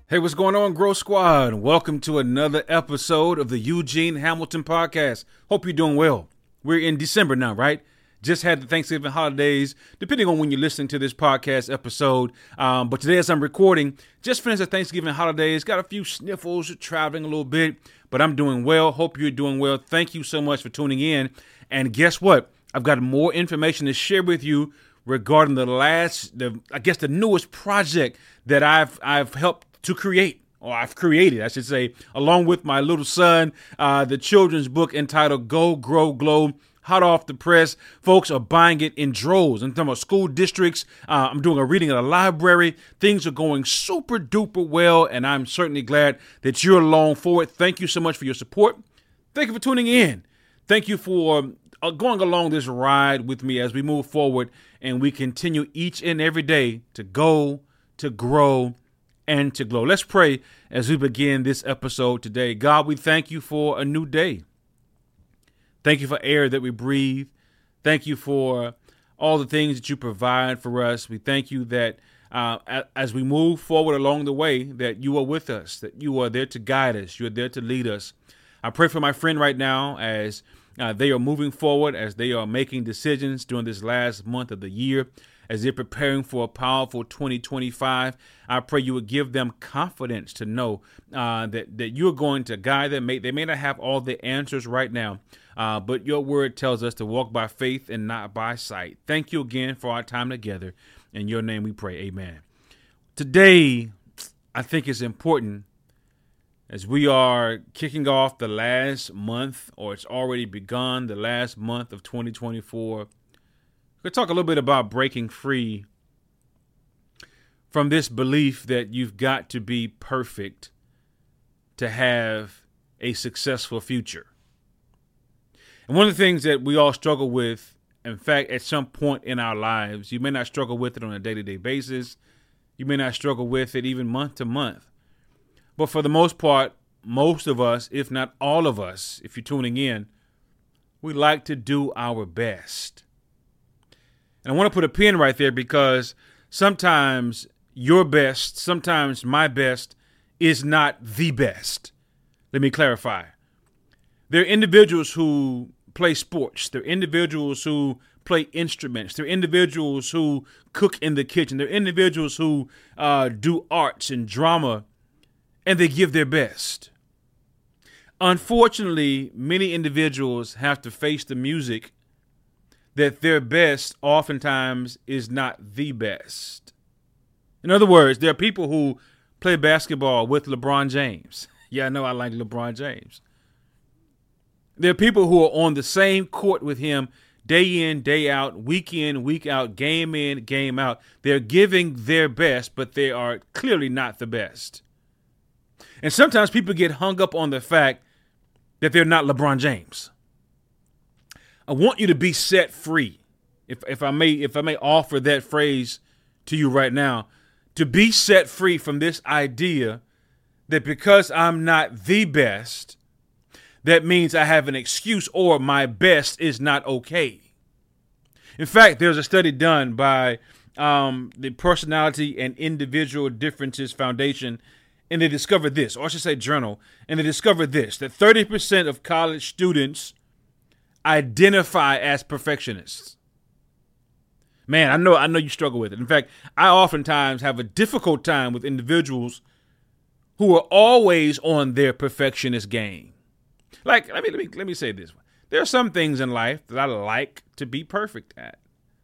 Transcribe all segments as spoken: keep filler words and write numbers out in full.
Hey, what's going on, Growth Squad? Welcome to another episode of the Eugene Hamilton Podcast. Hope you're doing well. We're in December now, right? Just had the Thanksgiving holidays, depending on when you're listening to this podcast episode. Um, but today, as I'm recording, just finished the Thanksgiving holidays. Got a few sniffles, traveling a little bit, but I'm doing well. Hope you're doing well. Thank you so much for tuning in. And guess what? I've got more information to share with you regarding the last, the I guess, the newest project that I've I've helped to create, or I've created, I should say, along with my little son, uh, the children's book entitled Go, Grow, Glow, hot off the press. Folks are buying it in droves. I'm talking about school districts. Uh, I'm doing a reading at a library. Things are going super duper well, and I'm certainly glad that you're along for it. Thank you so much for your support. Thank you for tuning in. Thank you for uh, going along this ride with me as we move forward and we continue each and every day to go, to grow, and to glow. Let's pray as we begin this episode today. God, we thank you for a new day. Thank you for air that we breathe. Thank you for all the things that you provide for us. We thank you that uh, as we move forward along the way, that you are with us, that you are there to guide us. You're there to lead us. I pray for my friend right now as uh, they are moving forward, as they are making decisions during this last month of the year, as they're preparing for a powerful twenty twenty-five. I pray you would give them confidence to know uh, that, that you're going to guide them. May, they may not have all the answers right now, uh, but your word tells us to walk by faith and not by sight. Thank you again for our time together. In your name we pray, amen. Today, I think it's important as we are kicking off the last month, or it's already begun, the last month of twenty twenty-four. We're going to talk a little bit about breaking free from this belief that you've got to be perfect to have a successful future. And one of the things that we all struggle with, in fact, at some point in our lives, you may not struggle with it on a day-to-day basis. You may not struggle with it even month to month. But for the most part, most of us, if not all of us, if you're tuning in, we like to do our best. And I want to put a pin right there because sometimes your best, sometimes my best is not the best. Let me clarify. There are individuals who play sports. There are individuals who play instruments. There are individuals who cook in the kitchen. There are individuals who uh, do arts and drama, and they give their best. Unfortunately, many individuals have to face the music that their best oftentimes is not the best. In other words, there are people who play basketball with LeBron James. Yeah, I know I like LeBron James. There are people who are on the same court with him day in, day out, week in, week out, game in, game out. They're giving their best, but they are clearly not the best. And sometimes people get hung up on the fact that they're not LeBron James. I want you to be set free, if if I may if I may offer that phrase to you right now, to be set free from this idea that because I'm not the best, that means I have an excuse or my best is not okay. In fact, there's a study done by um, the Personality and Individual Differences Foundation, and they discovered this, or I should say journal, and they discovered this, that thirty percent of college students identify as perfectionists. Man, I know I know you struggle with it. In fact, I oftentimes have a difficult time with individuals who are always on their perfectionist game. Like, let me let me let me say this. There are some things in life that I like to be perfect at.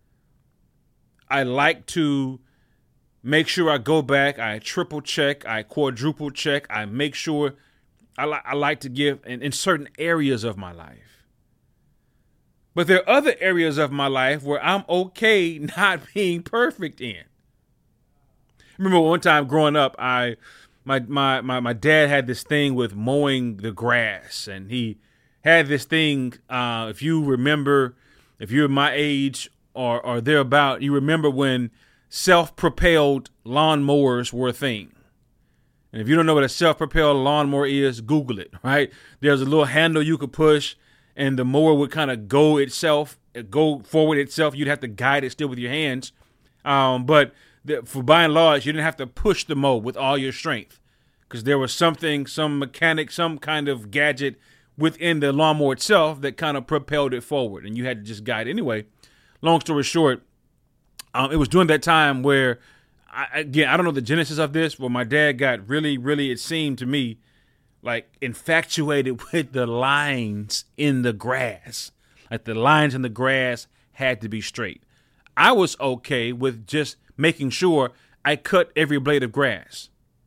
I like to make sure I go back, I triple check, I quadruple check, I make sure I, li- I like to give in, in certain areas of my life. But there are other areas of my life where I'm okay not being perfect in. I remember one time growing up, I my my my my dad had this thing with mowing the grass, and he had this thing. Uh, if you remember, if you're my age or or thereabout, you remember when self-propelled lawnmowers were a thing. And if you don't know what a self-propelled lawnmower is, Google it. Right? There's a little handle you could push, and the mower would kind of go itself, go forward itself. You'd have to guide it still with your hands. Um, but the, for by and large, you didn't have to push the mower with all your strength. because there was something, some mechanic, some kind of gadget within the lawnmower itself that kind of propelled it forward, and you had to just guide. Anyway, long story short, um, it was during that time where, I, again, I don't know the genesis of this, where my dad got really, really, it seemed to me, like infatuated with the lines in the grass. Like the lines in the grass had to be straight. I was okay with just making sure I cut every blade of grass.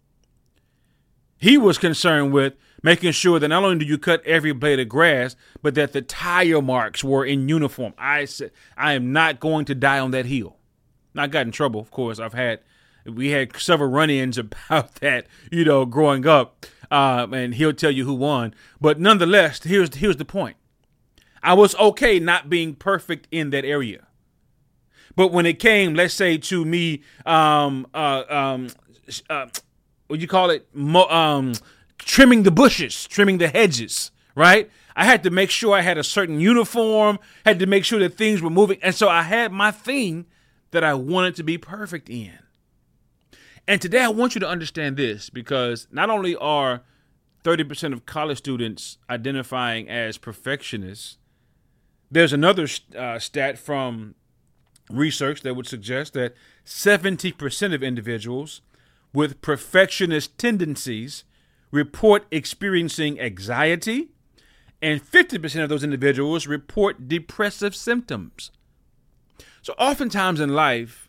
He was concerned with making sure that not only do you cut every blade of grass, but that the tire marks were in uniform. I said, I am not going to die on that hill. I got in trouble, of course. I've had, we had several run-ins about that, you know, growing up, uh, and he'll tell you who won. But nonetheless, here's here's the point. I was okay not being perfect in that area. But when it came, let's say, to me, um, uh, um, uh, what do you call it? Mo- um, trimming the bushes, trimming the hedges, right? I had to make sure I had a certain uniform, had to make sure that things were moving. And so I had my thing that I wanted to be perfect in. And today I want you to understand this, because not only are thirty percent of college students identifying as perfectionists, there's another uh, stat from research that would suggest that seventy percent of individuals with perfectionist tendencies report experiencing anxiety, and fifty percent of those individuals report depressive symptoms. So oftentimes in life,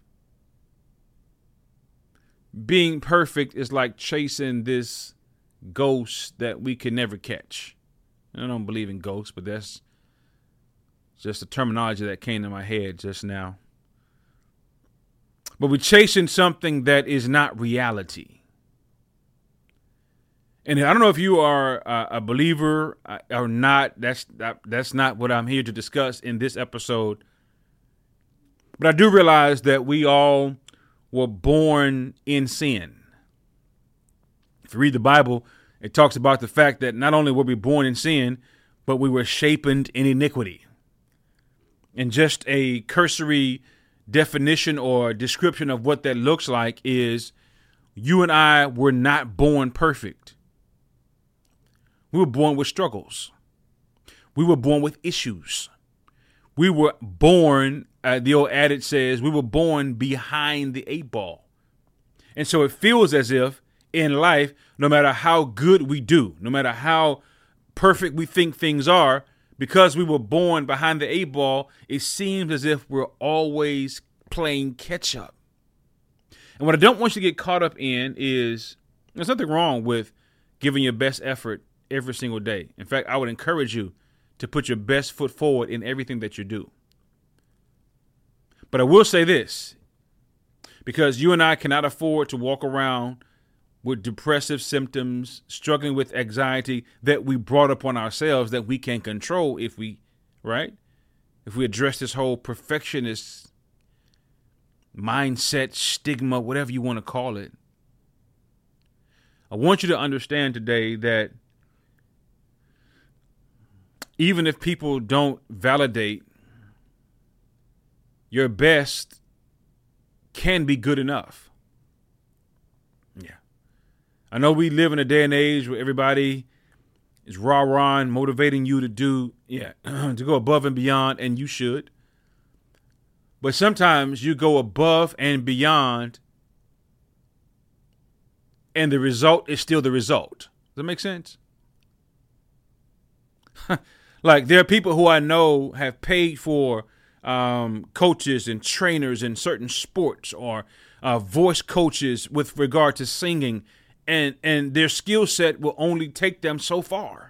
being perfect is like chasing this ghost that we can never catch. I don't believe in ghosts, but that's just the terminology that came to my head just now. But we're chasing something that is not reality. And I don't know if you are a believer or not. That's that, that's not what I'm here to discuss in this episode. But I do realize that we all were born in sin. If you read the Bible, it talks about the fact that not only were we born in sin, but we were shapened in iniquity. And just a cursory definition or description of what that looks like is you and I were not born perfect. We were born with struggles. We were born with issues. We were born, uh, the old adage says, we were born behind the eight ball. And so it feels as if in life, no matter how good we do, no matter how perfect we think things are, because we were born behind the eight ball, it seems as if we're always playing catch up. And what I don't want you to get caught up in is there's nothing wrong with giving your best effort every single day. In fact, I would encourage you to put your best foot forward in everything that you do. But I will say this, because you and I cannot afford to walk around with depressive symptoms, struggling with anxiety that we brought upon ourselves that we can control if we, right? If we address this whole perfectionist mindset, stigma, whatever you want to call it. I want you to understand today that even if people don't validate, your best can be good enough. Yeah. I know we live in a day and age where everybody is rah-rah and motivating you to do, yeah, to go above and beyond, and you should. But sometimes you go above and beyond, and the result is still the result. Does that make sense? Like, there are people who I know have paid for um, coaches and trainers in certain sports, or uh, voice coaches with regard to singing, and, and their skill set will only take them so far.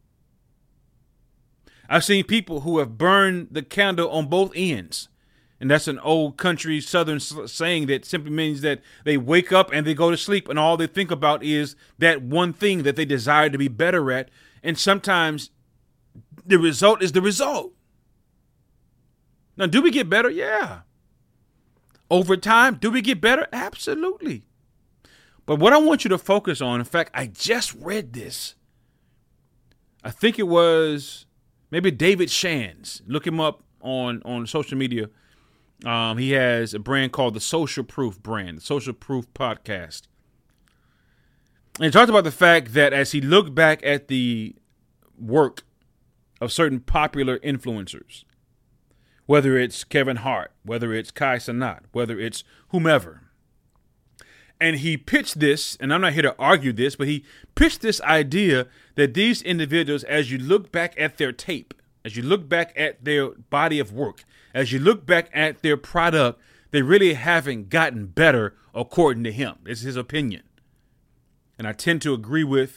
I've seen people who have burned the candle on both ends. And that's an old country Southern saying that simply means that they wake up and they go to sleep and all they think about is that one thing that they desire to be better at. And sometimes the result is the result. Now, do we get better? Yeah. Over time, do we get better? Absolutely. But what I want you to focus on, in fact, I just read this. I think it was maybe David Shands. Look him up on, on social media. Um, he has a brand called the Social Proof brand, the Social Proof podcast. And he talked about the fact that as he looked back at the work of certain popular influencers, whether it's Kevin Hart, whether it's Kai Cenat, whether it's whomever, and he pitched this, and I'm not here to argue this, but he pitched this idea that these individuals, as you look back at their tape, as you look back at their body of work, as you look back at their product, they really haven't gotten better, according to him. It's his opinion. And I tend to agree with,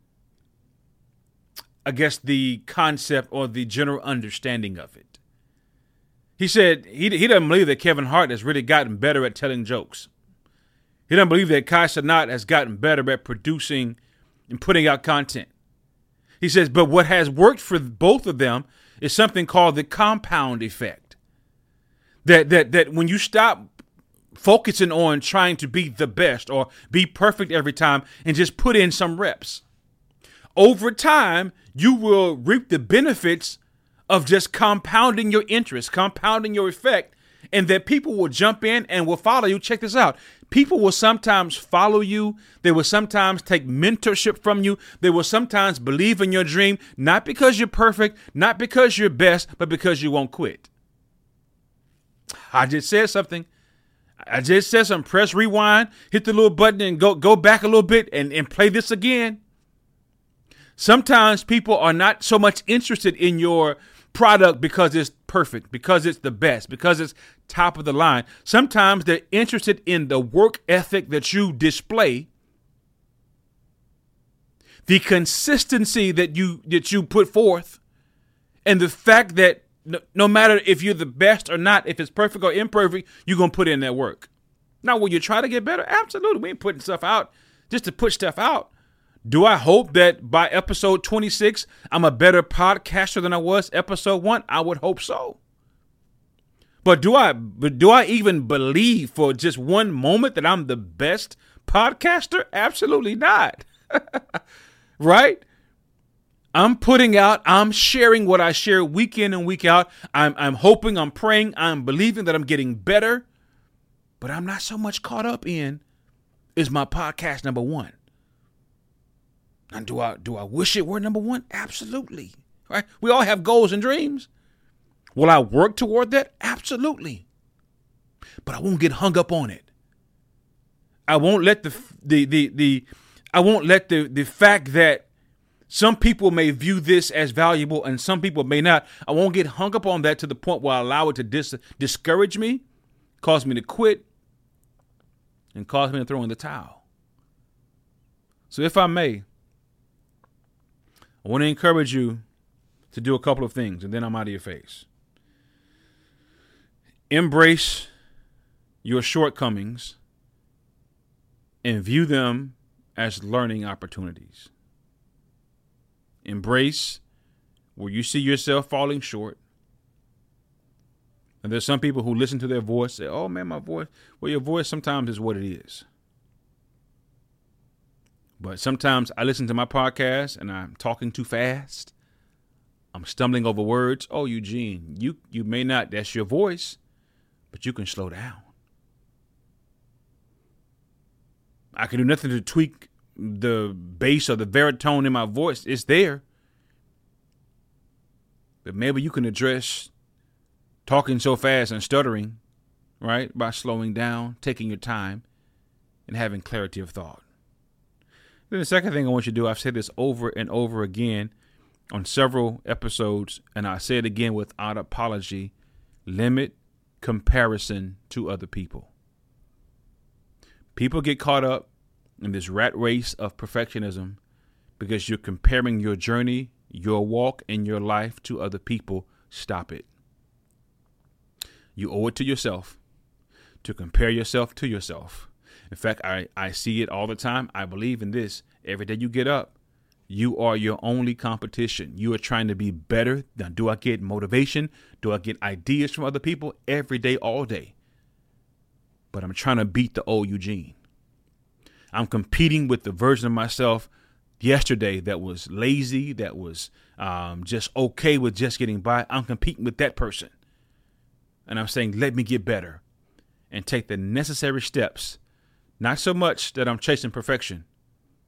I guess, the concept or the general understanding of it. He said he, he doesn't believe that Kevin Hart has really gotten better at telling jokes. He doesn't believe that Kai Cenat has gotten better at producing and putting out content. He says, but what has worked for both of them is something called the compound effect. That that that when you stop focusing on trying to be the best or be perfect every time and just put in some reps, over time, you will reap the benefits of just compounding your interest, compounding your effect, and that people will jump in and will follow you. Check this out. People will sometimes follow you. They will sometimes take mentorship from you. They will sometimes believe in your dream, not because you're perfect, not because you're best, but because you won't quit. I just said something. I just said something. Press rewind, hit the little button and go, go back a little bit and, and play this again. Sometimes people are not so much interested in your product because it's perfect, because it's the best, because it's top of the line. Sometimes they're interested in the work ethic that you display, the consistency that you that you put forth, and the fact that no, no matter if you're the best or not, if it's perfect or imperfect, you're going to put in that work. Now, will you try to get better? Absolutely. We ain't putting stuff out just to put stuff out. Do I hope that by episode twenty-six, I'm a better podcaster than I was episode one? I would hope so. But do I, but do I even believe for just one moment that I'm the best podcaster? Absolutely not. Right? I'm putting out, I'm sharing what I share week in and week out. I'm, I'm hoping, I'm praying, I'm believing that I'm getting better. But I'm not so much caught up in, is my podcast number one? And do I do I wish it were number one? Absolutely. Right? We all have goals and dreams. Will I work toward that? Absolutely. But I won't get hung up on it. I won't let the the the, the I won't let the, the fact that some people may view this as valuable and some people may not. I won't get hung up on that to the point where I allow it to dis- discourage me, cause me to quit, and cause me to throw in the towel. So if I may, I want to encourage you to do a couple of things, and then I'm out of your face. Embrace your shortcomings and view them as learning opportunities. Embrace where you see yourself falling short. And there's some people who listen to their voice, say, oh, man, my voice. Well, your voice sometimes is what it is. But sometimes I listen to my podcast and I'm talking too fast. I'm stumbling over words. Oh, Eugene, you, you may not, that's your voice, but you can slow down. I can do nothing to tweak the bass or the baritone in my voice. It's there. But maybe you can address talking so fast and stuttering, right, by slowing down, taking your time, and having clarity of thought. Then the second thing I want you to do, I've said this over and over again on several episodes, and I say it again without apology, limit comparison to other people. People get caught up in this rat race of perfectionism because you're comparing your journey, your walk, and your life to other people. Stop it. You owe it to yourself to compare yourself to yourself. In fact, I, I see it all the time. I believe in this. Every day you get up, you are your only competition. You are trying to be better. Now, do I get motivation? Do I get ideas from other people? Every day, all day. But I'm trying to beat the old Eugene. I'm competing with the version of myself yesterday that was lazy, that was um, just okay with just getting by. I'm competing with that person. And I'm saying, let me get better and take the necessary steps. Not so much that I'm chasing perfection,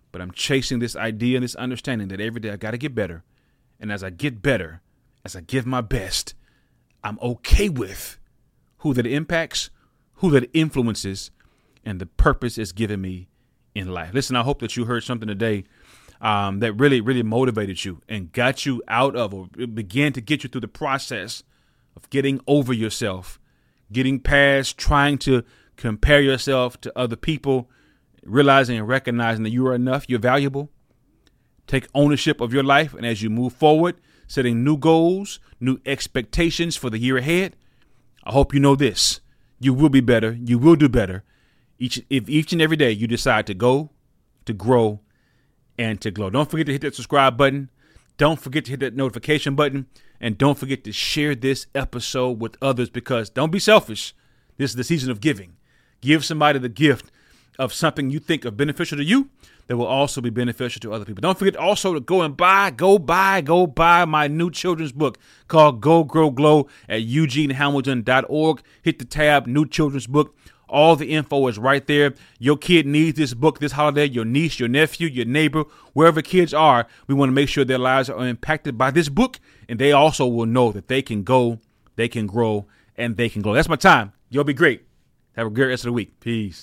but I'm chasing this idea and this understanding that every day I got to get better. And as I get better, as I give my best, I'm okay with who that impacts, who that influences, and the purpose it's given me in life. Listen, I hope that you heard something today um, that really, really motivated you and got you out of, or began to get you through the process of getting over yourself, getting past trying to compare yourself to other people, realizing and recognizing that you are enough, you're valuable. Take ownership of your life, and as you move forward, setting new goals, new expectations for the year ahead, I hope you know this. You will be better. You will do better. Each if each and every day you decide to go, to grow, and to glow. Don't forget to hit that subscribe button. Don't forget to hit that notification button. And don't forget to share this episode with others, because don't be selfish. This is the season of giving. Give somebody the gift of something you think are beneficial to you that will also be beneficial to other people. Don't forget also to go and buy, go buy, go buy my new children's book called Go, Grow, Glow at eugene hamilton dot org. Hit the tab, new children's book. All the info is right there. Your kid needs this book this holiday. Your niece, your nephew, your neighbor, wherever kids are, we want to make sure their lives are impacted by this book. And they also will know that they can go, they can grow, and they can glow. That's my time. You'll be great. Have a great rest of the week. Peace.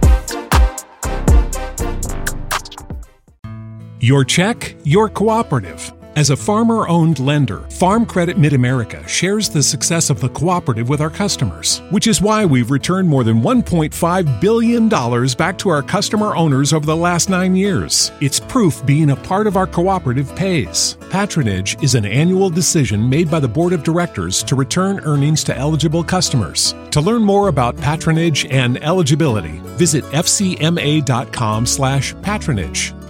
Your check, your cooperative. As a farmer-owned lender, Farm Credit Mid-America shares the success of the cooperative with our customers, which is why we've returned more than one point five billion dollars back to our customer owners over the last nine years. It's proof being a part of our cooperative pays. Patronage is an annual decision made by the Board of Directors to return earnings to eligible customers. To learn more about patronage and eligibility, visit f c m a dot com slash patronage.